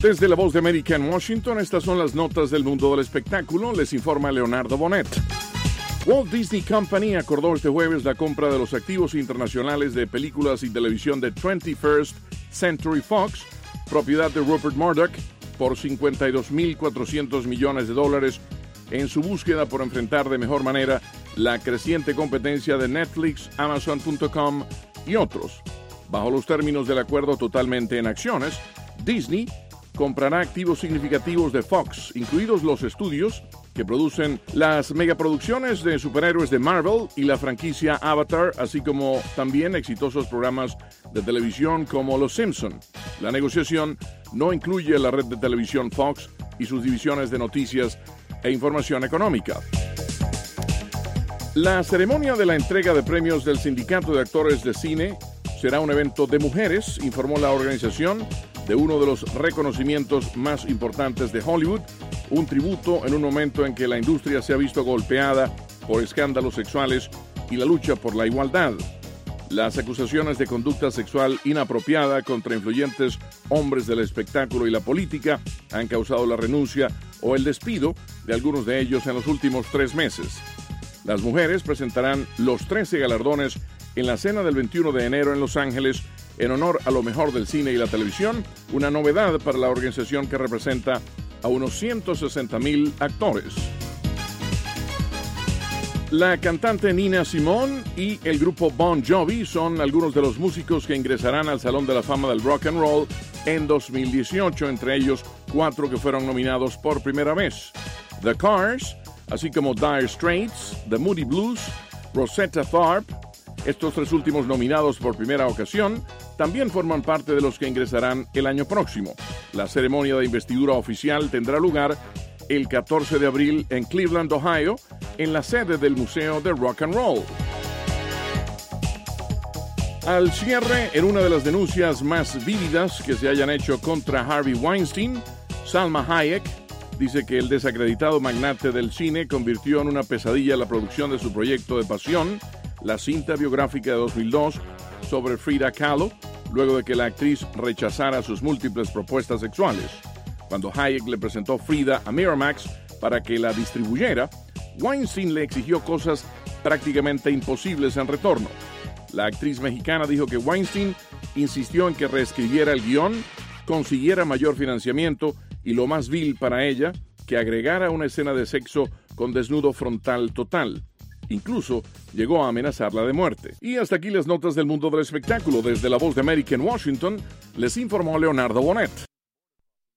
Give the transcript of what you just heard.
Desde la Voz de América en Washington, estas son las notas del mundo del espectáculo. Les informa Leonardo Bonet. Walt Disney Company acordó este jueves la compra de los activos internacionales de películas y televisión de 21st Century Fox, propiedad de Rupert Murdoch, por $52.400 millones en su búsqueda por enfrentar de mejor manera la creciente competencia de Netflix, Amazon.com y otros. Bajo los términos del acuerdo totalmente en acciones, Disney comprará activos significativos de Fox, incluidos los estudios que producen las megaproducciones de superhéroes de Marvel y la franquicia Avatar, así como también exitosos programas de televisión como Los Simpson. La negociación no incluye la red de televisión Fox y sus divisiones de noticias e información económica. La ceremonia de la entrega de premios del Sindicato de Actores de Cine será un evento de mujeres, informó la organización, de uno de los reconocimientos más importantes de Hollywood, un tributo en un momento en que la industria se ha visto golpeada por escándalos sexuales y la lucha por la igualdad. Las acusaciones de conducta sexual inapropiada contra influyentes hombres del espectáculo y la política han causado la renuncia o el despido de algunos de ellos en los últimos 3 meses. Las mujeres presentarán los 13 galardones en la cena del 21 de enero en Los Ángeles en honor a lo mejor del cine y la televisión, una novedad para la organización que representa a unos 160,000 actores. La cantante Nina Simone y el grupo Bon Jovi son algunos de los músicos que ingresarán al Salón de la Fama del Rock and Roll en 2018, entre ellos 4 que fueron nominados por primera vez: The Cars, así como Dire Straits, The Moody Blues, Rosetta Tharpe. Estos 3 últimos nominados por primera ocasión también forman parte de los que ingresarán el año próximo. La ceremonia de investidura oficial tendrá lugar el 14 de abril en Cleveland, Ohio, en la sede del Museo de Rock and Roll. Al cierre, en una de las denuncias más vívidas que se hayan hecho contra Harvey Weinstein, Salma Hayek dice que el desacreditado magnate del cine convirtió en una pesadilla la producción de su proyecto de pasión, la cinta biográfica de 2002 sobre Frida Kahlo, luego de que la actriz rechazara sus múltiples propuestas sexuales. Cuando Hayek le presentó Frida a Miramax para que la distribuyera, Weinstein le exigió cosas prácticamente imposibles en retorno. La actriz mexicana dijo que Weinstein insistió en que reescribiera el guión, consiguiera mayor financiamiento y, lo más vil para ella, que agregara una escena de sexo con desnudo frontal total. Incluso llegó a amenazarla de muerte. Y hasta aquí las notas del mundo del espectáculo. Desde la Voz de América en Washington, les informó Leonardo Bonet.